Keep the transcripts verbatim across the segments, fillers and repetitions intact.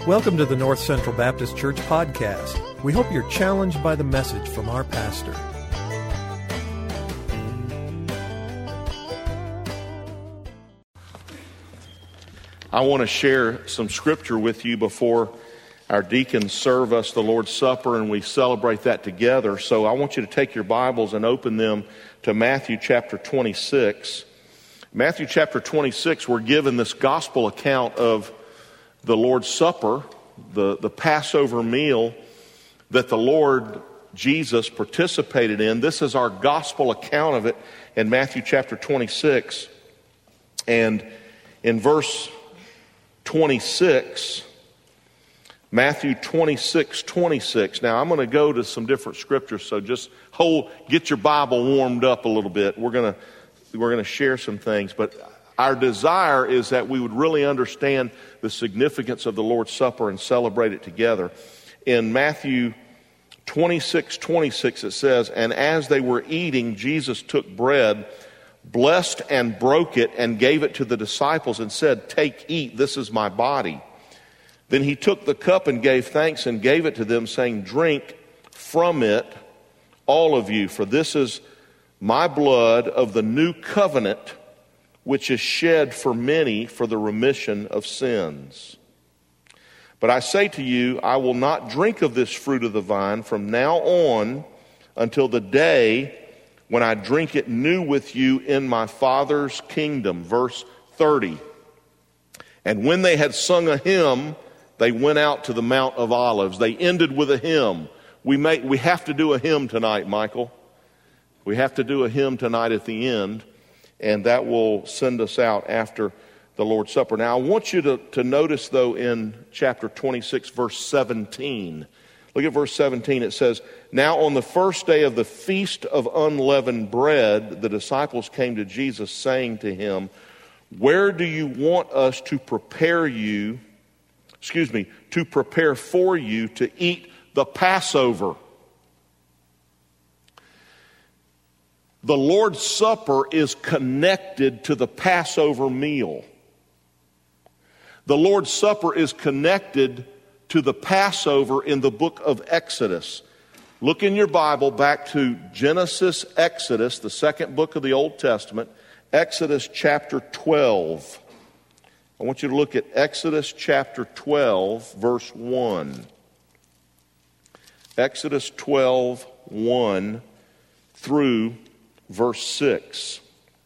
Welcome to the North Central Baptist Church podcast. We hope you're challenged by the message from our pastor. I want to share some scripture with you before our deacons serve us the Lord's Supper and we celebrate that together. So I want you to take your Bibles and open them to Matthew chapter twenty-six. Matthew chapter twenty-six, we're given this gospel account of the Lord's Supper, the, the Passover meal that the Lord Jesus participated in. This is our gospel account of it in Matthew chapter twenty-six. And in verse twenty-six, Matthew twenty-six, twenty-six. Now I'm going to go to some different scriptures, so just hold, get your Bible warmed up a little bit. We're going to we're going to share some things, but our desire is that we would really understand the significance of the Lord's Supper and celebrate it together. In Matthew twenty-six, twenty-six, it says, "And as they were eating, Jesus took bread, blessed and broke it, and gave it to the disciples and said, 'Take, eat, this is my body.' Then he took the cup and gave thanks and gave it to them, saying, 'Drink from it, all of you, for this is my blood of the new covenant, which is shed for many for the remission of sins. But I say to you, I will not drink of this fruit of the vine from now on until the day when I drink it new with you in my Father's kingdom.'" Verse thirty. "And when they had sung a hymn, they went out to the Mount of Olives." They ended with a hymn. We may, we have to do a hymn tonight, Michael. We have to do a hymn tonight at the end, and that will send us out after the Lord's Supper. Now, I want you to, to notice, though, in chapter twenty-six, verse seventeen. Look at verse seventeen. It says, "Now on the first day of the feast of unleavened bread, the disciples came to Jesus, saying to him, 'Where do you want us to prepare you, excuse me, to prepare for you to eat the Passover?'" The Lord's Supper is connected to the Passover meal. The Lord's Supper is connected to the Passover in the book of Exodus. Look in your Bible back to Genesis, Exodus, the second book of the Old Testament, Exodus chapter twelve. I want you to look at Exodus chapter twelve, verse one. Exodus twelve, one through verse six.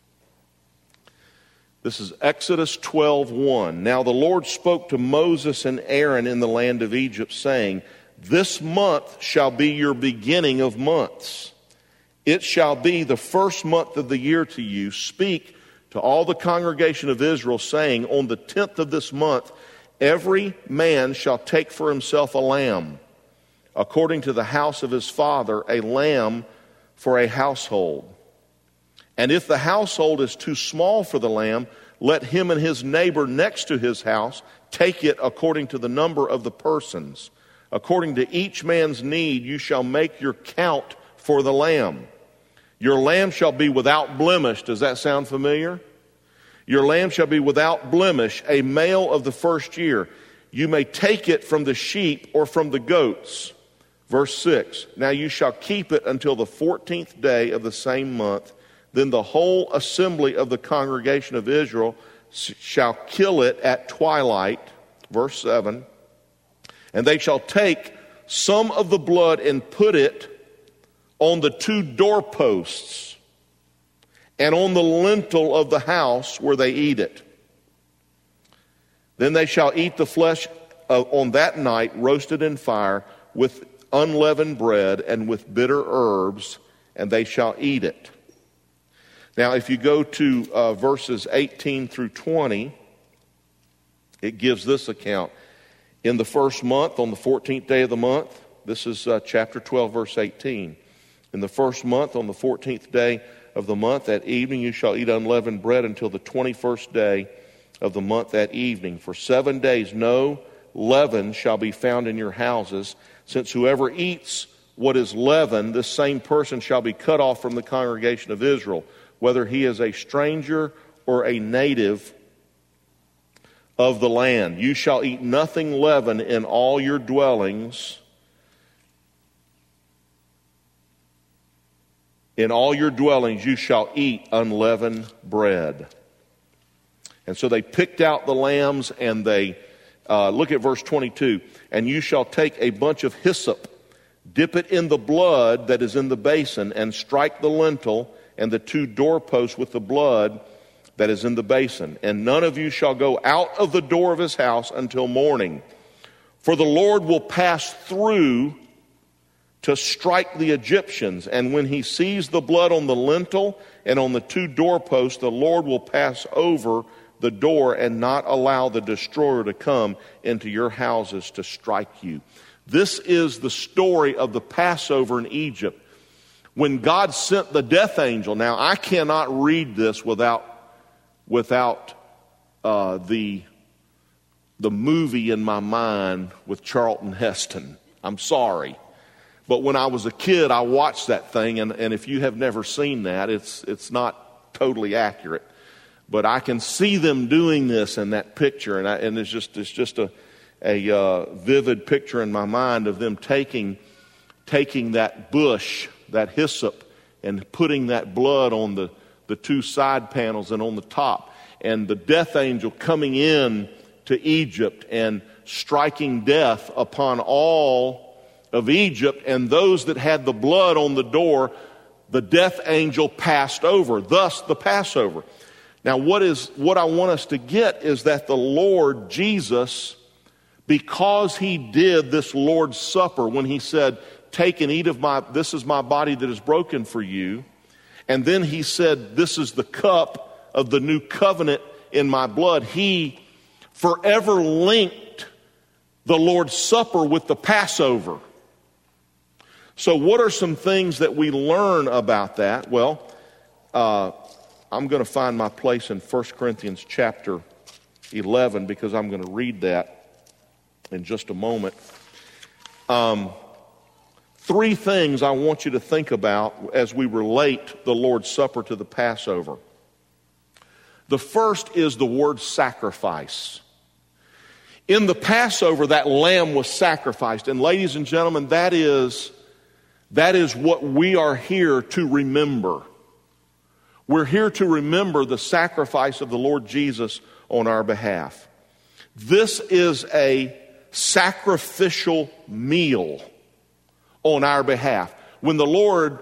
This is Exodus twelve, one. "Now the Lord spoke to Moses and Aaron in the land of Egypt, saying, 'This month shall be your beginning of months. It shall be the first month of the year to you. Speak to all the congregation of Israel, saying, on the tenth of this month, every man shall take for himself a lamb, according to the house of his father, a lamb for a household. And if the household is too small for the lamb, let him and his neighbor next to his house take it according to the number of the persons. According to each man's need, you shall make your count for the lamb. Your lamb shall be without blemish.'" Does that sound familiar? "Your lamb shall be without blemish, a male of the first year. You may take it from the sheep or from the goats." Verse six. "Now you shall keep it until the fourteenth day of the same month. Then the whole assembly of the congregation of Israel shall kill it at twilight." Verse seven. "And they shall take some of the blood and put it on the two doorposts and on the lintel of the house where they eat it. Then they shall eat the flesh on that night, roasted in fire, with unleavened bread and with bitter herbs, and they shall eat it." Now, if you go to uh, verses eighteen through twenty, it gives this account. "In the first month, on the fourteenth day of the month," this is uh, chapter twelve, verse eighteen. "In the first month, on the fourteenth day of the month, at evening you shall eat unleavened bread until the twenty-first day of the month at evening. For seven days no leaven shall be found in your houses, since whoever eats what is leavened, this same person shall be cut off from the congregation of Israel, whether he is a stranger or a native of the land. You shall eat nothing leavened in all your dwellings. In all your dwellings you shall eat unleavened bread. And so they picked out the lambs, and they, uh, look at verse twenty-two. And you shall take a bunch of hyssop, dip it in the blood that is in the basin, and strike the lintel and the two doorposts with the blood that is in the basin. And none of you shall go out of the door of his house until morning. For the Lord will pass through to strike the Egyptians. And when he sees the blood on the lintel and on the two doorposts, the Lord will pass over the door and not allow the destroyer to come into your houses to strike you. This is the story of the Passover in Egypt. When God sent the death angel, now I cannot read this without without uh, the the movie in my mind with Charlton Heston. I'm sorry. But when I was a kid, I watched that thing, and, and if you have never seen that, it's it's not totally accurate. But I can see them doing this in that picture, and, I, and it's just it's just a a uh, vivid picture in my mind of them taking taking that bush, that hyssop, and putting that blood on the the two side panels and on the top, and the death angel coming in to Egypt and striking death upon all of Egypt, and those that had the blood on the door, the death angel passed over, thus the Passover. Now what is what I want us to get is that the Lord Jesus, because he did this Lord's Supper when he said, take and eat of my, this is my body that is broken for you. And then he said, this is the cup of the new covenant in my blood. He forever linked the Lord's Supper with the Passover. So what are some things that we learn about that? Well, uh, I'm going to find my place in First Corinthians chapter eleven, because I'm going to read that in just a moment. Um Three things I want you to think about as we relate the Lord's Supper to the Passover. The first is the word sacrifice. In the Passover, that lamb was sacrificed. And ladies and gentlemen, that is, that is what we are here to remember. We're here to remember the sacrifice of the Lord Jesus on our behalf. This is a sacrificial meal on our behalf. When the Lord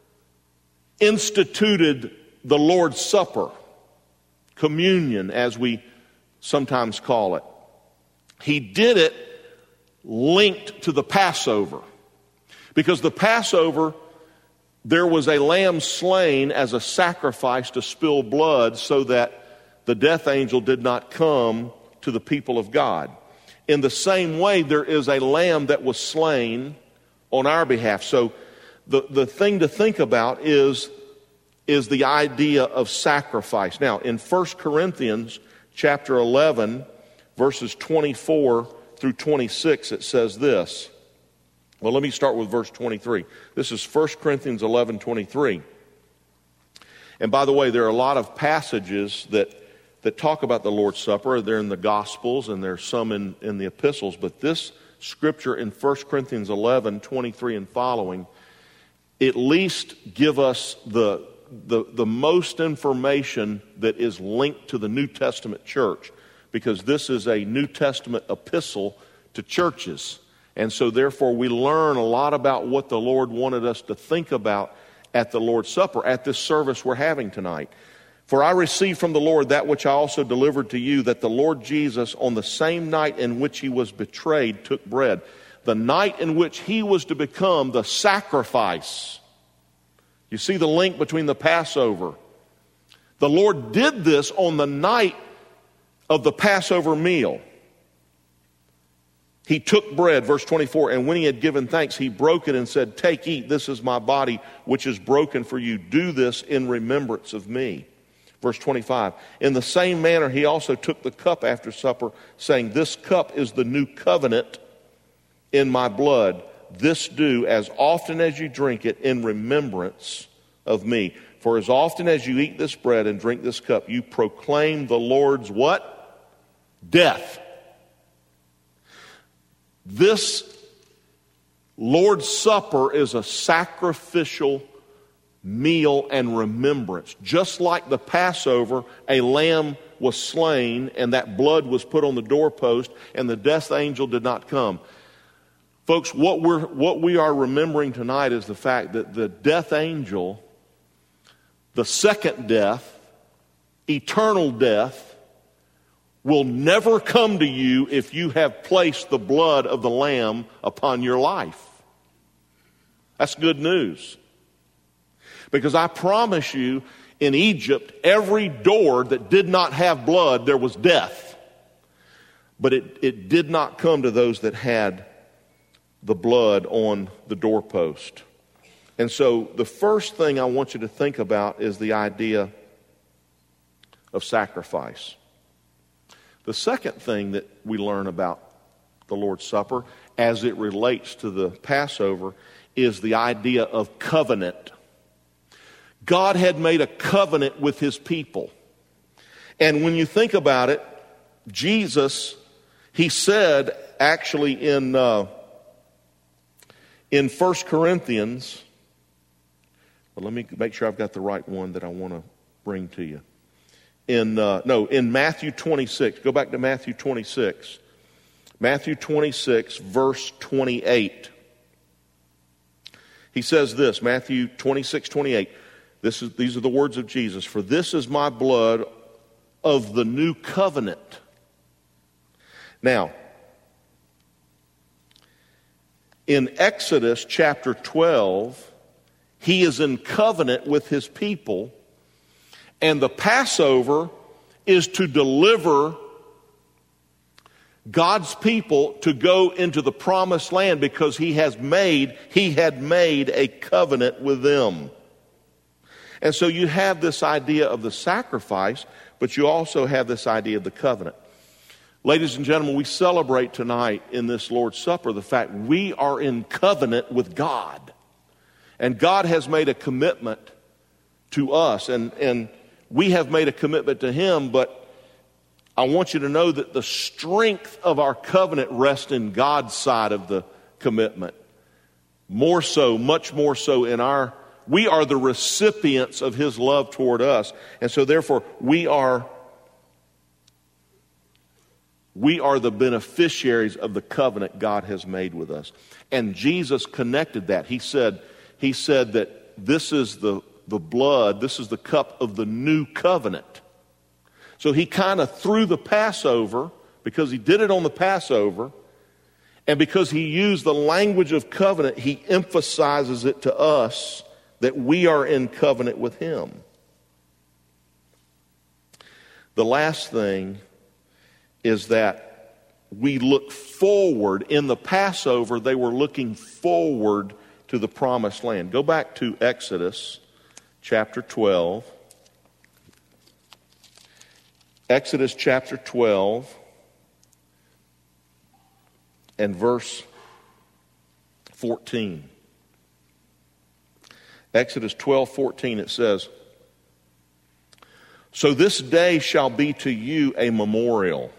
instituted the Lord's Supper, communion as we sometimes call it, he did it linked to the Passover. Because the Passover, there was a lamb slain as a sacrifice to spill blood so that the death angel did not come to the people of God. In the same way, there is a lamb that was slain on our behalf. So the, the thing to think about is, is the idea of sacrifice. Now, in First Corinthians chapter eleven, verses twenty-four through twenty-six, it says this. Well, let me start with verse twenty-three. This is First Corinthians eleven twenty-three. And by the way, there are a lot of passages that, that talk about the Lord's Supper. They're in the Gospels, and there's some in, in the epistles. But this scripture in First Corinthians eleven twenty-three and following at least give us the, the, the most information that is linked to the New Testament church, because this is a New Testament epistle to churches. And so therefore we learn a lot about what the Lord wanted us to think about at the Lord's Supper, at this service we're having tonight. For I received from the Lord that which I also delivered to you, that the Lord Jesus, on the same night in which he was betrayed, took bread. The night in which he was to become the sacrifice. You see the link between the Passover. The Lord did this on the night of the Passover meal. He took bread, verse twenty-four, and when he had given thanks, he broke it and said, take, eat, this is my body, which is broken for you. Do this in remembrance of me. Verse twenty-five, in the same manner he also took the cup after supper, saying, this cup is the new covenant in my blood. This do as often as you drink it in remembrance of me. For as often as you eat this bread and drink this cup, you proclaim the Lord's what? Death. This Lord's Supper is a sacrificial meal and remembrance. Just like the Passover, a lamb was slain and that blood was put on the doorpost and the death angel did not come. Folks, what we're what we are remembering tonight is the fact that the death angel, the second death, eternal death, will never come to you if you have placed the blood of the Lamb upon your life. That's good news. Because I promise you, in Egypt, every door that did not have blood, there was death. But it, it did not come to those that had the blood on the doorpost. And so the first thing I want you to think about is the idea of sacrifice. The second thing that we learn about the Lord's Supper as it relates to the Passover is the idea of covenant. God had made a covenant with his people. And when you think about it, Jesus, he said actually in uh, in First Corinthians, well, let me make sure I've got the right one that I want to bring to you. In uh, no, in Matthew twenty-six. Go back to Matthew twenty-six. Matthew twenty-six, verse twenty-eight. He says this, Matthew twenty-six, twenty-eight. This is, these are the words of Jesus. For this is my blood of the new covenant. Now, in Exodus chapter twelve, he is in covenant with his people. And the Passover is to deliver God's people to go into the promised land because he has made, he had made a covenant with them. And so you have this idea of the sacrifice, but you also have this idea of the covenant. Ladies and gentlemen, we celebrate tonight in this Lord's Supper the fact we are in covenant with God. And God has made a commitment to us, and, and we have made a commitment to him, but I want you to know that the strength of our covenant rests in God's side of the commitment. More so, much more so in our, we are the recipients of his love toward us. And so therefore, we are, we are the beneficiaries of the covenant God has made with us. And Jesus connected that. He said, he said that this is the the blood, this is the cup of the new covenant. So he kind of threw the Passover, because he did it on the Passover, and because he used the language of covenant, he emphasizes it to us that we are in covenant with him. The last thing is that we look forward. In the Passover, they were looking forward to the promised land. Go back to Exodus chapter twelve. Exodus chapter twelve and verse fourteen. Exodus twelve, fourteen, it says, "So this day shall be to you a memorial,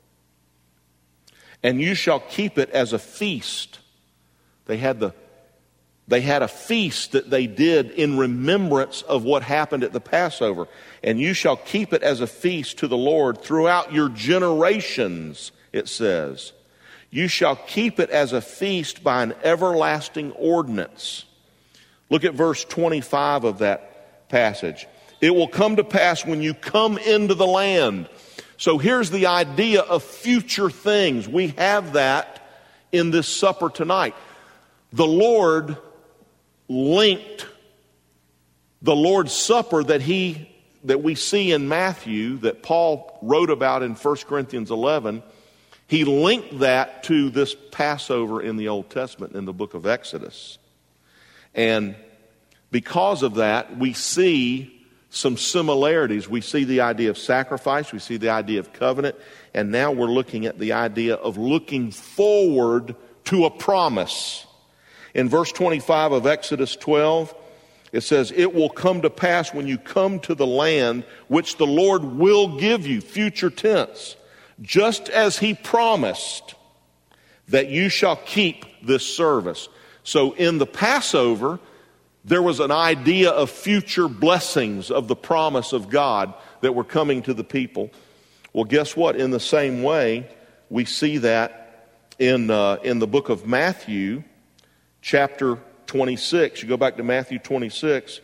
and you shall keep it as a feast." They had the They had a feast that they did in remembrance of what happened at the Passover. "And you shall keep it as a feast to the Lord throughout your generations," it says. "You shall keep it as a feast by an everlasting ordinance." Look at verse twenty-five of that passage. "It will come to pass when you come into the land." So here's the idea of future things. We have that in this supper tonight. The Lord linked the Lord's Supper that he that we see in Matthew, that Paul wrote about in First Corinthians eleven, he linked that to this Passover in the Old Testament in the book of Exodus. And because of that, we see some similarities. We see the idea of sacrifice, we see the idea of covenant, and now we're looking at the idea of looking forward to a promise. In verse twenty-five of Exodus twelve, it says, "It will come to pass when you come to the land which the Lord will give you," future tense, just as he promised that you shall keep this service. So in the Passover, there was an idea of future blessings of the promise of God that were coming to the people. Well, guess what? In the same way, we see that in uh, in the book of Matthew, chapter twenty-six. You go back to Matthew twenty-six.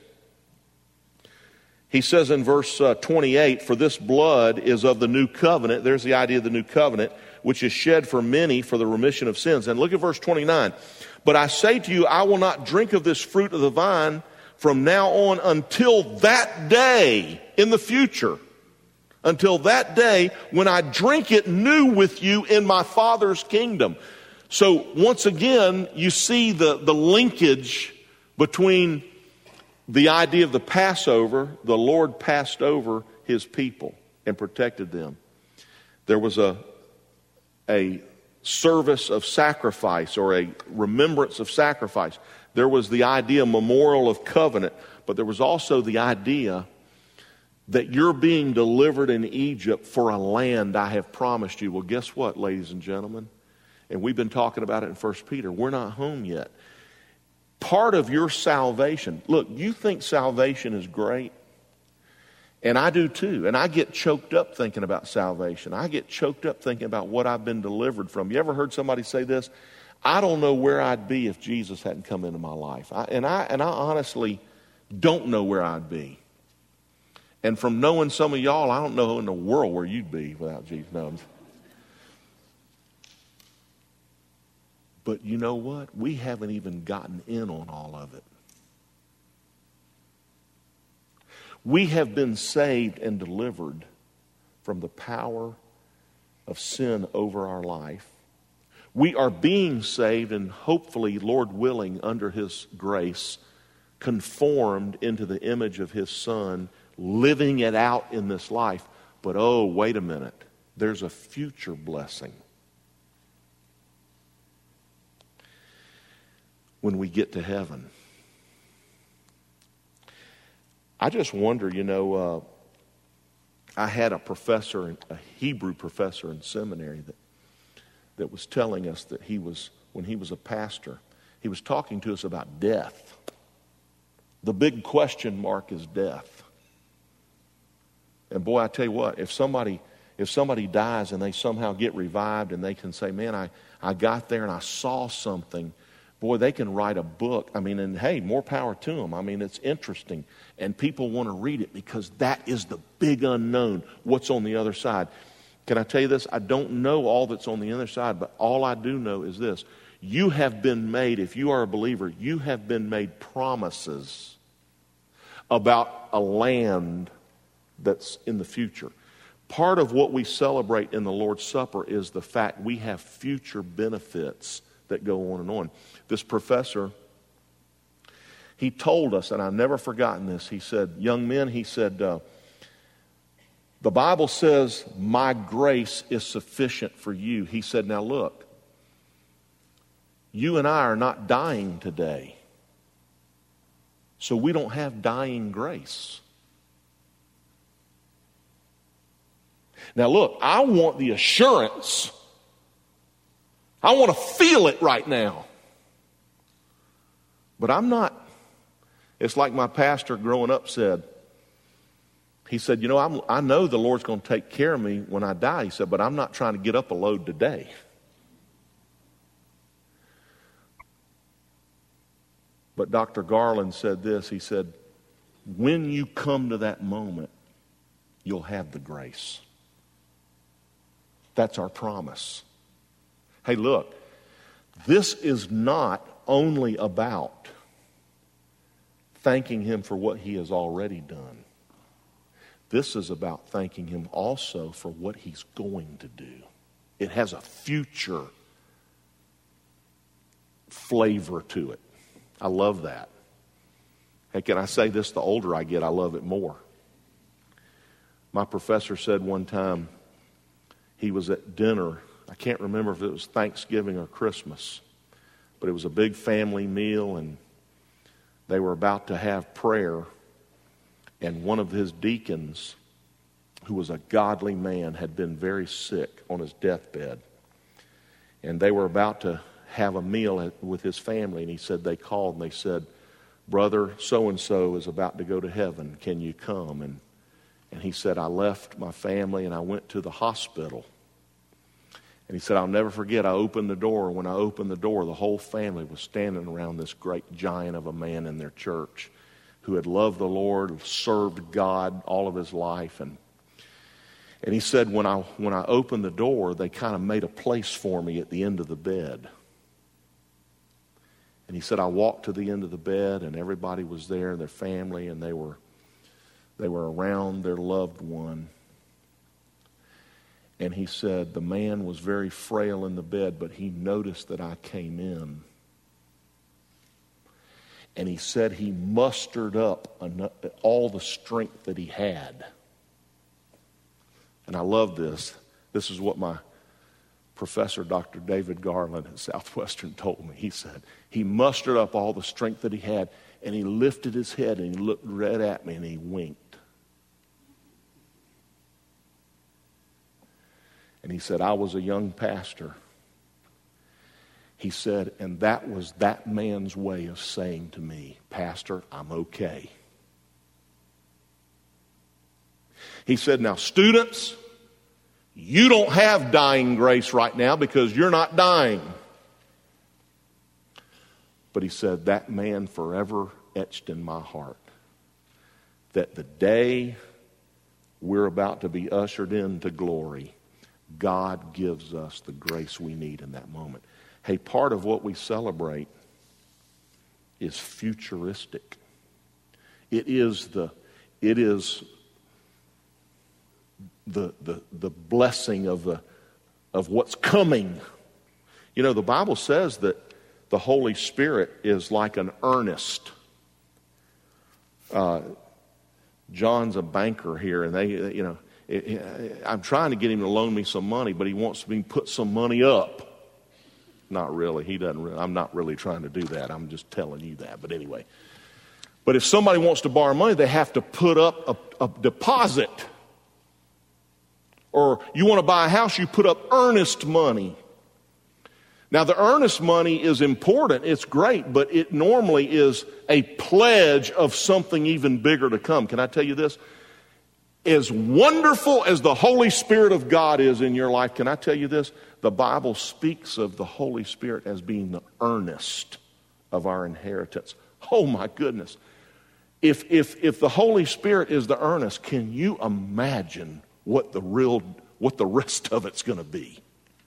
He says in verse uh, twenty-eight, "For this blood is of the new covenant." There's the idea of the new covenant, which is shed for many for the remission of sins. And look at verse twenty-nine. "But I say to you, I will not drink of this fruit of the vine from now on until that day in the future. Until that day when I drink it new with you in my Father's kingdom." So once again, you see the, the linkage between the idea of the Passover. The Lord passed over his people and protected them. There was a, a service of sacrifice, or a remembrance of sacrifice. There was the idea, memorial of covenant, but there was also the idea that you're being delivered in Egypt for a land I have promised you. Well, guess what, ladies and gentlemen? And we've been talking about it in First Peter. We're not home yet. Part of your salvation, look, you think salvation is great, and I do too. And I get choked up thinking about salvation. I get choked up thinking about what I've been delivered from. You ever heard somebody say this? I don't know where I'd be if Jesus hadn't come into my life. I, and I and I honestly don't know where I'd be. And from knowing some of y'all, I don't know in the world where you'd be without Jesus. No. But you know what? We haven't even gotten in on all of it. We have been saved and delivered from the power of sin over our life. We are being saved and hopefully, Lord willing, under his grace, conformed into the image of his Son, living it out in this life. But oh, wait a minute. There's a future blessing. When we get to heaven. I just wonder, you know, uh, I had a professor, a Hebrew professor in seminary that, that was telling us that he was, when he was a pastor, he was talking to us about death. The big question mark is death. And boy, I tell you what, if somebody if somebody dies and they somehow get revived and they can say, man, I, I got there and I saw something, boy, they can write a book. I mean, and hey, more power to them. I mean, it's interesting. And people want to read it because that is the big unknown, what's on the other side. Can I tell you this? I don't know all that's on the other side, but all I do know is this. You have been made, if you are a believer, you have been made promises about a land that's in the future. Part of what we celebrate in the Lord's Supper is the fact we have future benefits that go on and on. This professor, he told us, and I've never forgotten this, he said, young men, he said, uh, the Bible says, my grace is sufficient for you. He said, now look, you and I are not dying today, so we don't have dying grace. Now look, I want the assurance. I want to feel it right now. But I'm not, it's like my pastor growing up said. He said, you know, I'm, I know the Lord's going to take care of me when I die. He said, but I'm not trying to get up a load today. But Doctor Garland said this. He said, when you come to that moment, you'll have the grace. That's our promise. Hey, look, this is not only about thanking him for what he has already done. This is about thanking him also for what he's going to do. It has a future flavor to it. I love that. Hey, can I say this? The older I get, I love it more. My professor said one time, he was at dinner. I can't remember if it was Thanksgiving or Christmas, but it was a big family meal, and they were about to have prayer, and one of his deacons who was a godly man, had been very sick on his deathbed. And they were about to have a meal with his family. And he said, they called and they said, brother so-and-so is about to go to heaven. Can you come? And, and he said, I left my family and I went to the hospital. And he said, I'll never forget, I opened the door. When I opened the door, the whole family was standing around this great giant of a man in their church who had loved the Lord, served God all of his life. And and he said, when I when I opened the door, they kind of made a place for me at the end of the bed. And he said, I walked to the end of the bed, and everybody was there, their family, and they were they were around their loved one. And he said, the man was very frail in the bed, but he noticed that I came in. And he said he mustered up enough, all the strength that he had. And I love this. This is what my professor, Doctor David Garland at Southwestern, told me. He said, he mustered up all the strength that he had, and he lifted his head and he looked right at me and he winked. And he said, I was a young pastor. He said, and that was that man's way of saying to me, Pastor, I'm okay. He said, now students, you don't have dying grace right now because you're not dying. But he said, that man forever etched in my heart that the day we're about to be ushered into glory, God gives us the grace we need in that moment. Hey, part of what we celebrate is futuristic. It is the, it is the, the, the blessing of the, of what's coming. You know, the Bible says that the Holy Spirit is like an earnest. Uh, John's a banker here, and they, you know, it, it, I'm trying to get him to loan me some money, but he wants me to put some money up. Not really. He doesn't really. I'm not really trying to do that. I'm just telling you that. But anyway. But if somebody wants to borrow money, they have to put up a, a deposit. Or you want to buy a house, you put up earnest money. Now, the earnest money is important. It's great, but it normally is a pledge of something even bigger to come. Can I tell you this? As wonderful as the Holy Spirit of God is in your life, can I tell you this? The Bible speaks of the Holy Spirit as being the earnest of our inheritance. Oh my goodness. If, if, if the Holy Spirit is the earnest, can you imagine what the real, what the rest of it's going to be?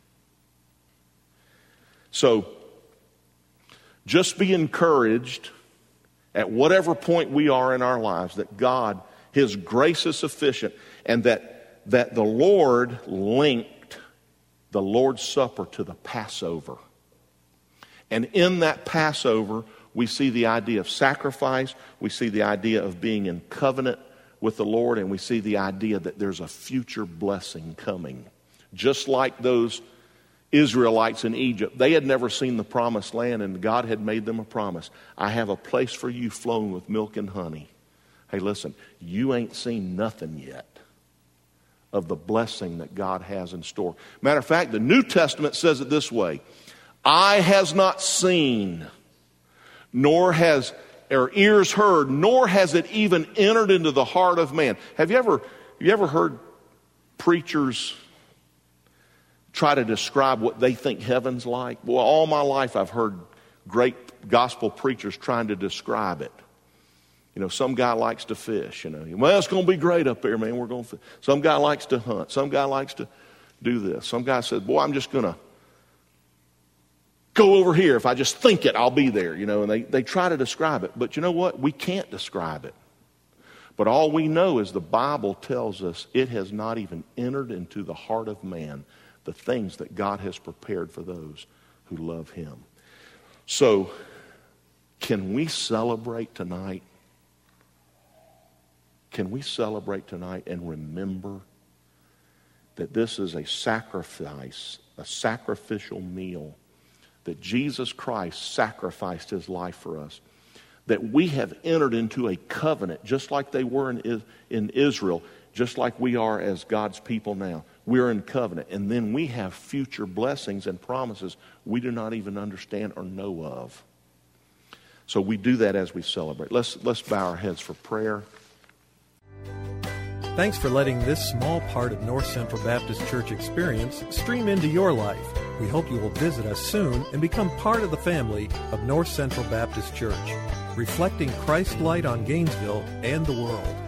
So, just be encouraged at whatever point we are in our lives that God, His grace is sufficient, and that, that the Lord linked the Lord's Supper to the Passover. And in that Passover, we see the idea of sacrifice, we see the idea of being in covenant with the Lord, and we see the idea that there's a future blessing coming. Just like those Israelites in Egypt, they had never seen the promised land, and God had made them a promise. I have a place for you flowing with milk and honey. Hey, listen, you ain't seen nothing yet of the blessing that God has in store. Matter of fact, the New Testament says it this way: eye has not seen, nor has or ears heard, nor has it even entered into the heart of man. Have you ever, you ever heard preachers try to describe what they think heaven's like? Well, all my life I've heard great gospel preachers trying to describe it. You know, some guy likes to fish, you know. Well, it's going to be great up there, man. We're going to fish. Some guy likes to hunt. Some guy likes to do this. Some guy says, boy, I'm just going to go over here. If I just think it, I'll be there, you know. And they, they try to describe it. But you know what? We can't describe it. But all we know is the Bible tells us it has not even entered into the heart of man the things that God has prepared for those who love Him. So, can we celebrate tonight? Can we celebrate tonight and remember that this is a sacrifice, a sacrificial meal, that Jesus Christ sacrificed His life for us, that we have entered into a covenant just like they were in, in Israel. just like we are as God's people now. We're in covenant, and then we have future blessings and promises we do not even understand or know of. So we do that as we celebrate. Let's, let's bow our heads for prayer. Thanks for letting this small part of North Central Baptist Church experience stream into your life. We hope you will visit us soon and become part of the family of North Central Baptist Church, reflecting Christ's light on Gainesville and the world.